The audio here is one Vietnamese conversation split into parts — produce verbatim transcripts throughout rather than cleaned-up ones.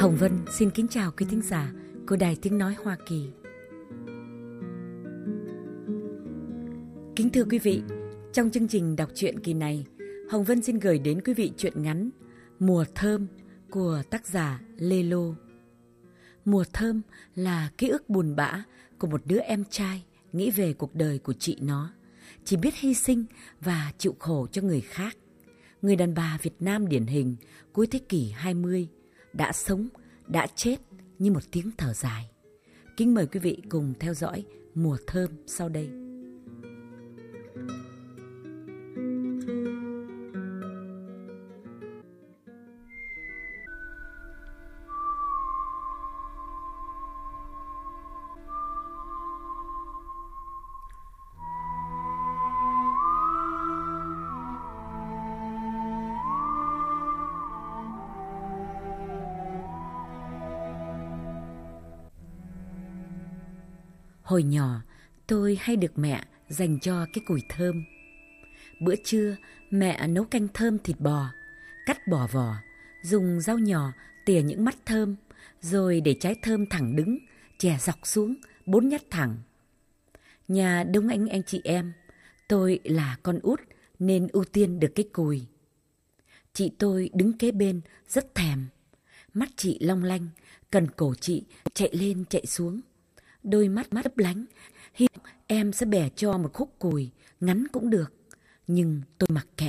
Hồng Vân xin kính chào quý thính giả của Đài Tiếng Nói Hoa Kỳ. Kính thưa quý vị, trong chương trình đọc truyện kỳ này, Hồng Vân xin gửi đến quý vị truyện ngắn Mùa Thơm của tác giả Lê Lô. Mùa thơm là ký ức buồn bã của một đứa em trai nghĩ về cuộc đời của chị nó, chỉ biết hy sinh và chịu khổ cho người khác. Người đàn bà Việt Nam điển hình cuối thế kỷ hai mươi, đã sống, đã chết như một tiếng thở dài. Kính mời quý vị cùng theo dõi Mùa Thơm sau đây. Hồi nhỏ, tôi hay được mẹ dành cho cái củi thơm. Bữa trưa, mẹ nấu canh thơm thịt bò, cắt bỏ vỏ, dùng dao nhỏ tỉa những mắt thơm, rồi để trái thơm thẳng đứng, chẻ dọc xuống, bốn nhát thẳng. Nhà đông anh anh chị em, tôi là con út nên ưu tiên được cái cùi. Chị tôi đứng kế bên rất thèm. Mắt chị long lanh, cần cổ chị chạy lên chạy xuống. Đôi mắt mắt lấp lánh, hy vọng em sẽ bẻ cho một khúc cùi, ngắn cũng được. Nhưng tôi mặc kệ.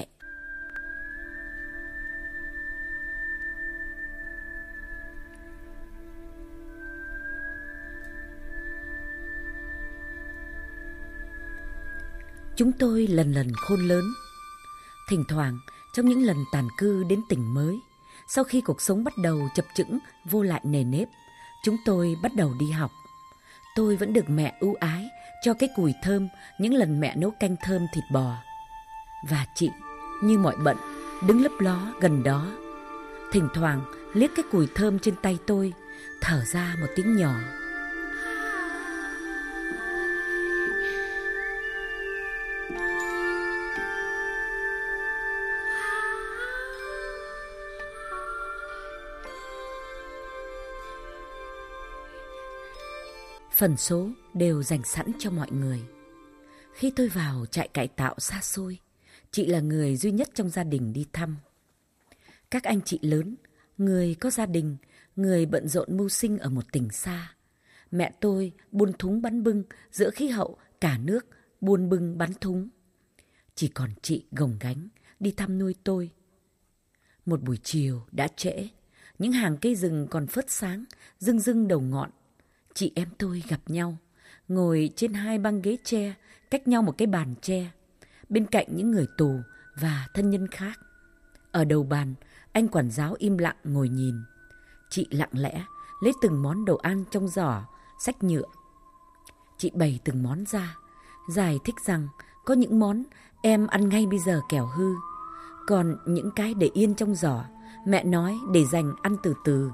Chúng tôi lần lần khôn lớn. Thỉnh thoảng, trong những lần tản cư đến tỉnh mới, sau khi cuộc sống bắt đầu chập chững vô lại nề nếp, chúng tôi bắt đầu đi học. Tôi vẫn được mẹ ưu ái cho cái cùi thơm những lần mẹ nấu canh thơm thịt bò. Và chị, như mọi bận, đứng lấp ló gần đó. Thỉnh thoảng liếc cái cùi thơm trên tay tôi, thở ra một tiếng nhỏ. Phần số đều dành sẵn cho mọi người. Khi tôi vào trại cải tạo xa xôi, chị là người duy nhất trong gia đình đi thăm. Các anh chị lớn, người có gia đình, người bận rộn mưu sinh ở một tỉnh xa. Mẹ tôi buôn thúng bắn bưng giữa khí hậu cả nước buôn bưng bắn thúng. Chỉ còn chị gồng gánh đi thăm nuôi tôi. Một buổi chiều đã trễ, những hàng cây rừng còn phớt sáng, rưng rưng đầu ngọn. Chị em tôi gặp nhau, ngồi trên hai băng ghế tre, cách nhau một cái bàn tre, bên cạnh những người tù và thân nhân khác. Ở đầu bàn, anh quản giáo im lặng ngồi nhìn. Chị lặng lẽ lấy từng món đồ ăn trong giỏ, xách nhựa. Chị bày từng món ra, giải thích rằng có những món em ăn ngay bây giờ kẻo hư, còn những cái để yên trong giỏ, mẹ nói để dành ăn từ từ.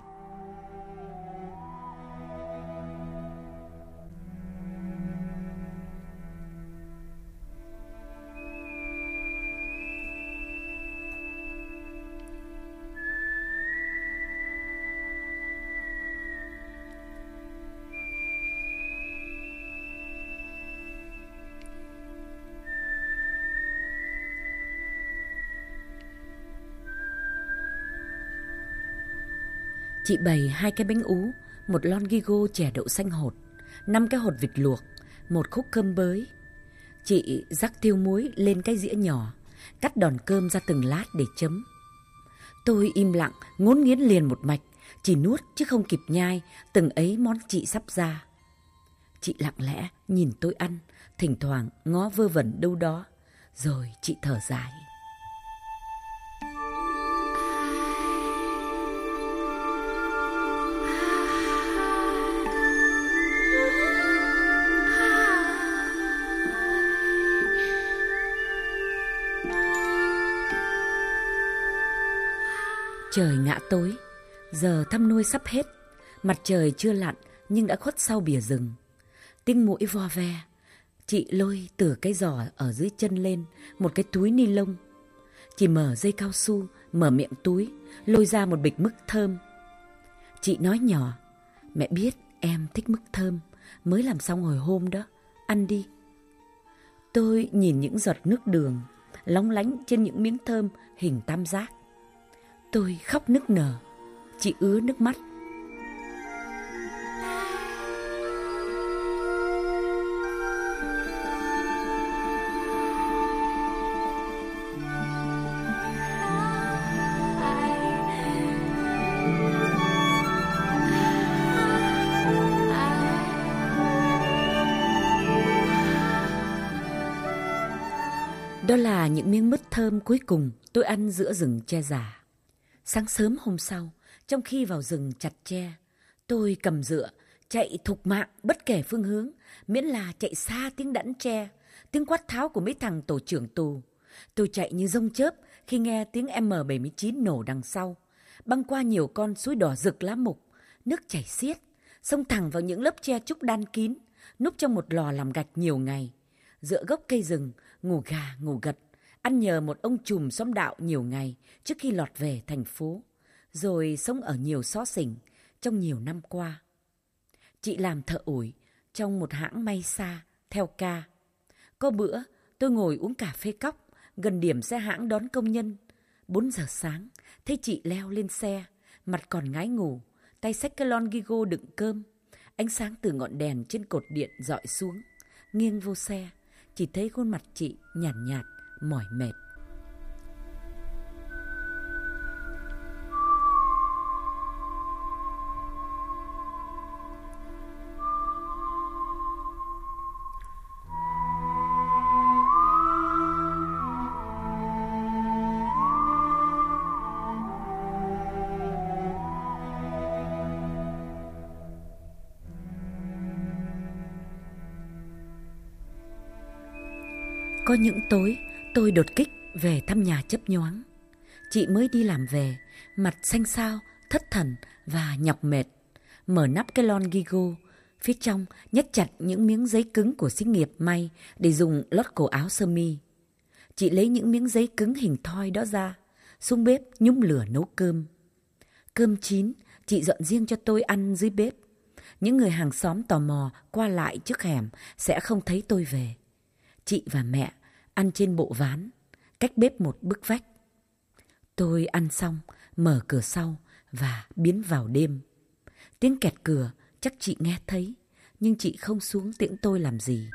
Chị bày hai cái bánh ú, một lon Gigo chè đậu xanh hột, năm cái hột vịt luộc, một khúc cơm bới. Chị rắc tiêu muối lên cái dĩa nhỏ, cắt đòn cơm ra từng lát để chấm. Tôi im lặng, ngốn nghiến liền một mạch, chỉ nuốt chứ không kịp nhai từng ấy món chị sắp ra. Chị lặng lẽ nhìn tôi ăn, thỉnh thoảng ngó vơ vẩn đâu đó, rồi chị thở dài. Trời ngã tối, giờ thăm nuôi sắp hết. Mặt trời chưa lặn nhưng đã khuất sau bìa rừng. Tiếng muỗi vo ve. Chị lôi từ cái giỏ ở dưới chân lên một cái túi ni lông. Chị mở dây cao su, mở miệng túi, lôi ra một bịch mứt thơm. Chị nói nhỏ, mẹ biết em thích mứt thơm, mới làm xong hồi hôm đó, ăn đi. Tôi nhìn những giọt nước đường lóng lánh trên những miếng thơm hình tam giác. Tôi khóc nức nở, chị ứa nước mắt. Đó là những miếng mứt thơm cuối cùng tôi ăn giữa rừng tre già. Sáng sớm hôm sau, trong khi vào rừng chặt tre, tôi cầm dựa, chạy thục mạng bất kể phương hướng, miễn là chạy xa tiếng đẵn tre, tiếng quát tháo của mấy thằng tổ trưởng tù. Tôi chạy như dông chớp khi nghe tiếng M bảy mươi chín nổ đằng sau, băng qua nhiều con suối đỏ rực lá mục, nước chảy xiết, xông thẳng vào những lớp tre trúc đan kín, núp trong một lò làm gạch nhiều ngày. Dựa gốc cây rừng, ngủ gà ngủ gật, ăn nhờ một ông trùm xóm đạo nhiều ngày trước khi lọt về thành phố, rồi sống ở nhiều xó xỉnh trong nhiều năm qua. Chị làm thợ ủi trong một hãng may xa theo ca. Có bữa tôi ngồi uống cà phê cóc gần điểm xe hãng đón công nhân. Bốn giờ sáng thấy chị leo lên xe, mặt còn ngái ngủ, tay xách cái lon Gigo đựng cơm. Ánh sáng từ ngọn đèn trên cột điện dọi xuống, nghiêng vô xe, chỉ thấy khuôn mặt chị nhàn nhạt, nhạt, mỏi mệt. Có những tối tôi đột kích về thăm nhà chớp nhoáng. Chị mới đi làm về, mặt xanh xao, thất thần và nhọc mệt. Mở nắp cái lon Gigo, phía trong nhét chặt những miếng giấy cứng của xí nghiệp may để dùng lót cổ áo sơ mi. Chị lấy những miếng giấy cứng hình thoi đó ra, xuống bếp nhúng lửa nấu cơm. Cơm chín, chị dọn riêng cho tôi ăn dưới bếp. Những người hàng xóm tò mò qua lại trước hẻm sẽ không thấy tôi về. Chị và mẹ ăn trên bộ ván, cách bếp một bức vách. Tôi ăn xong, mở cửa sau và biến vào đêm. Tiếng kẹt cửa chắc chị nghe thấy, nhưng chị không xuống tiễn tôi làm gì.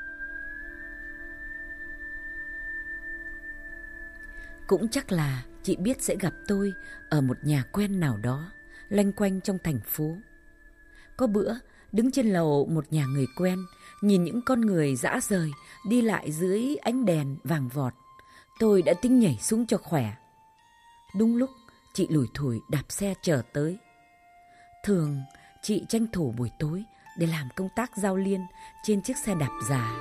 Cũng chắc là chị biết sẽ gặp tôi ở một nhà quen nào đó, loanh quanh trong thành phố. Có bữa, đứng trên lầu một nhà người quen, nhìn những con người dã rời đi lại dưới ánh đèn vàng vọt, tôi đã tính nhảy xuống cho khỏe. Đúng lúc chị lủi thủi đạp xe trở tới. Thường chị tranh thủ buổi tối để làm công tác giao liên trên chiếc xe đạp già.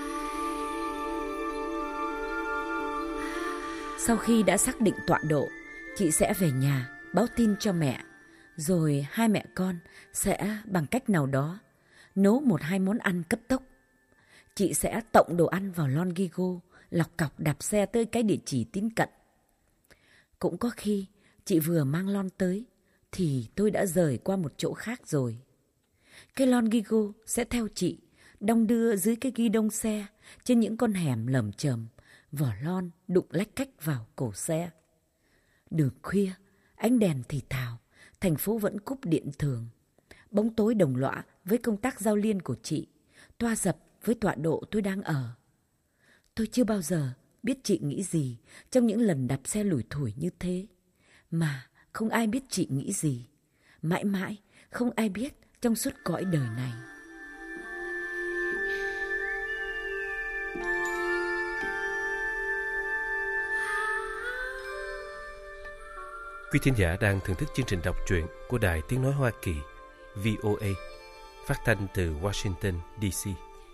Sau khi đã xác định tọa độ, chị sẽ về nhà báo tin cho mẹ, rồi hai mẹ con sẽ bằng cách nào đó nấu một hai món ăn cấp tốc. Chị sẽ tộng đồ ăn vào lon Gigo, lọc cọc đạp xe tới cái địa chỉ tín cận. Cũng có khi chị vừa mang lon tới thì tôi đã rời qua một chỗ khác rồi. Cái lon Gigo sẽ theo chị đong đưa dưới cái ghi đông xe trên những con hẻm lởm chởm, vỏ lon đụng lách cách vào cổ xe. Đường khuya, ánh đèn thì thào, thành phố vẫn cúp điện thường. Bóng tối đồng lõa với công tác giao liên của chị, toa dập với tọa độ tôi đang ở. Tôi chưa bao giờ biết chị nghĩ gì trong những lần đạp xe lủi thủi như thế. Mà không ai biết chị nghĩ gì. Mãi mãi không ai biết trong suốt cõi đời này. Quý thính giả đang thưởng thức chương trình đọc truyện của Đài Tiếng Nói Hoa Kỳ V O A, phát thanh từ Washington, D C.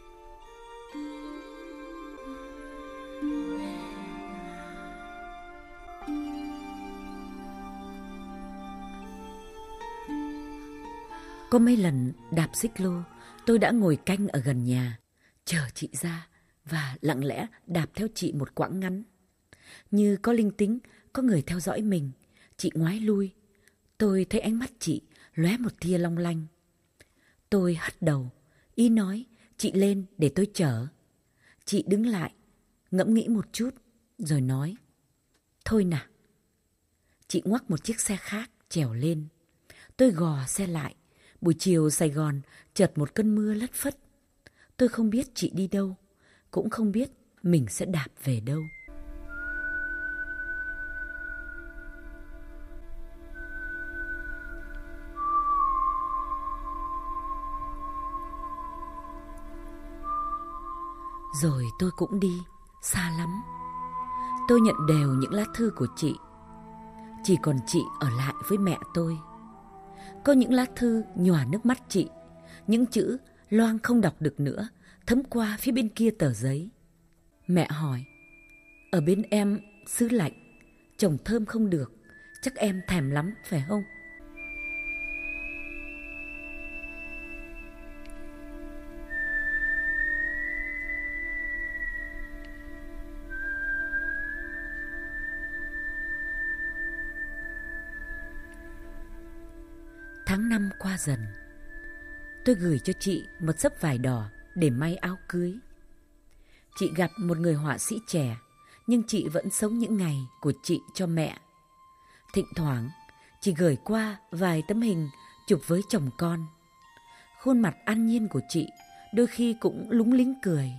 Có mấy lần đạp xích lô, tôi đã ngồi canh ở gần nhà, chờ chị ra và lặng lẽ đạp theo chị một quãng ngắn. Như có linh tính, có người theo dõi mình, chị ngoái lui. Tôi thấy ánh mắt chị lóe một tia long lanh. Tôi hất đầu, ý nói chị lên để tôi chở. Chị đứng lại, ngẫm nghĩ một chút, rồi nói, thôi nào. Chị ngoắc một chiếc xe khác, trèo lên. Tôi gò xe lại. Buổi chiều Sài Gòn chợt một cơn mưa lất phất. Tôi không biết chị đi đâu, cũng không biết mình sẽ đạp về đâu. Rồi tôi cũng đi, xa lắm. Tôi nhận đều những lá thư của chị. Chỉ còn chị ở lại với mẹ tôi. Có những lá thư nhòa nước mắt chị, những chữ Loan không đọc được nữa thấm qua phía bên kia tờ giấy. Mẹ hỏi, ở bên em xứ lạnh, trồng thơm không được, chắc em thèm lắm phải không? Tháng năm qua dần. Tôi gửi cho chị một xấp vải đỏ để may áo cưới. Chị gặp một người họa sĩ trẻ, nhưng chị vẫn sống những ngày của chị cho mẹ. Thỉnh thoảng, chị gửi qua vài tấm hình chụp với chồng con. Khuôn mặt an nhiên của chị đôi khi cũng lúng lính cười.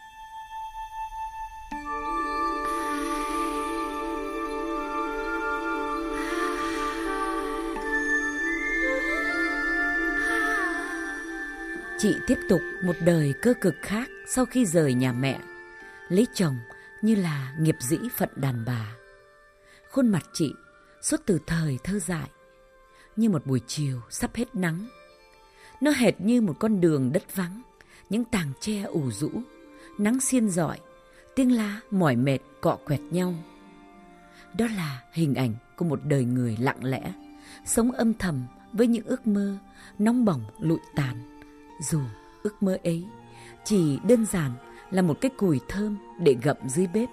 Chị tiếp tục một đời cơ cực khác sau khi rời nhà mẹ, lấy chồng như là nghiệp dĩ phận đàn bà. Khuôn mặt chị suốt từ thời thơ dại, như một buổi chiều sắp hết nắng. Nó hệt như một con đường đất vắng, những tàng tre ủ rũ, nắng xiên rọi, tiếng lá mỏi mệt cọ quẹt nhau. Đó là hình ảnh của một đời người lặng lẽ, sống âm thầm với những ước mơ nóng bỏng lụi tàn. Dù ước mơ ấy chỉ đơn giản là một cái cùi thơm để gặm dưới bếp.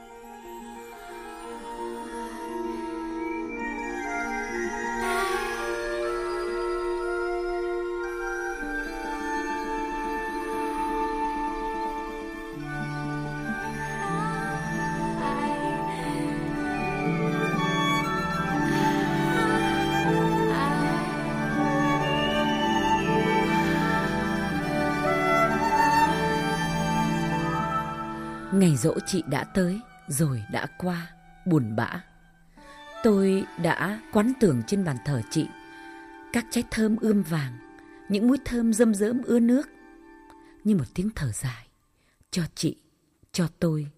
Ngày giỗ chị đã tới, rồi đã qua, buồn bã. Tôi đã quán tưởng trên bàn thờ chị các trái thơm ươm vàng, những mũi thơm rơm rớm ưa nước, như một tiếng thở dài, cho chị, cho tôi.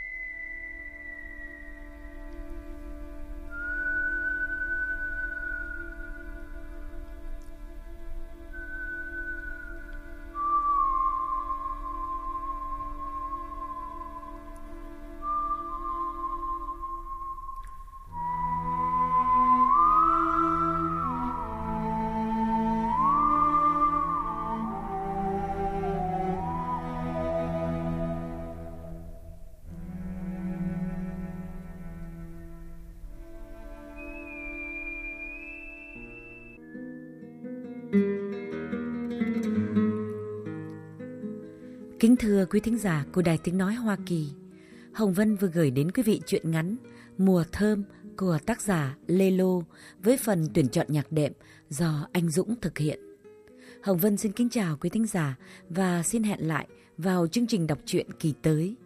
Kính thưa quý thính giả của Đài Tiếng Nói Hoa Kỳ, Hồng Vân vừa gửi đến quý vị truyện ngắn Mùa Thơm của tác giả Lê Lô với phần tuyển chọn nhạc đệm do anh Dũng thực hiện. Hồng Vân xin kính chào quý thính giả và xin hẹn lại vào chương trình đọc truyện kỳ tới.